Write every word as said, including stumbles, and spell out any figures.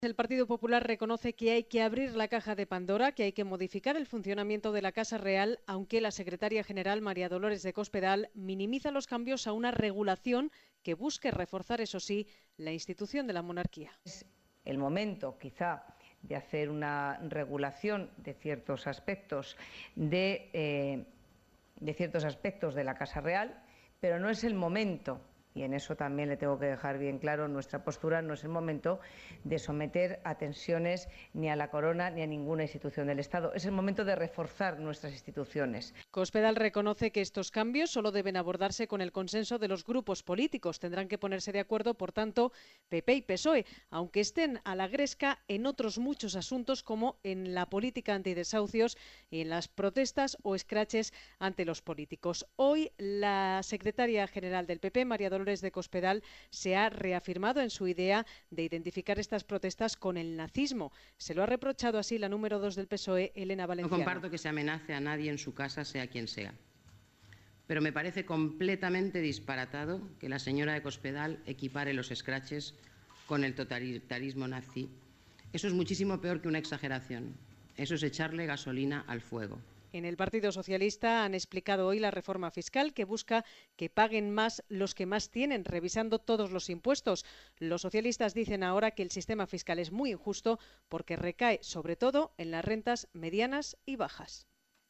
El Partido Popular reconoce que hay que abrir la caja de Pandora, que hay que modificar el funcionamiento de la Casa Real, aunque la secretaria general María Dolores de Cospedal minimiza los cambios a una regulación que busque reforzar, eso sí, la institución de la monarquía. Es el momento, quizá, de hacer una regulación de ciertos aspectos de, eh, de ciertos aspectos de la Casa Real, pero no es el momento. Y en eso también le tengo que dejar bien claro nuestra postura, no es el momento de someter a tensiones ni a la corona ni a ninguna institución del Estado. Es el momento de reforzar nuestras instituciones. Cospedal reconoce que estos cambios solo deben abordarse con el consenso de los grupos políticos. Tendrán que ponerse de acuerdo, por tanto, P P y P S O E, aunque estén a la gresca en otros muchos asuntos como en la política antidesahucios y en las protestas o escraches ante los políticos. Hoy la secretaria general del P P, María Dolores de Cospedal, se ha reafirmado en su idea de identificar estas protestas con el nazismo. Se lo ha reprochado así la número dos del P S O E, Elena Valenciano. No comparto que se amenace a nadie en su casa, sea quien sea. Pero me parece completamente disparatado que la señora de Cospedal equipare los escraches con el totalitarismo nazi. Eso es muchísimo peor que una exageración. Eso es echarle gasolina al fuego. En el Partido Socialista han explicado hoy la reforma fiscal que busca que paguen más los que más tienen, revisando todos los impuestos. Los socialistas dicen ahora que el sistema fiscal es muy injusto porque recae sobre todo en las rentas medianas y bajas.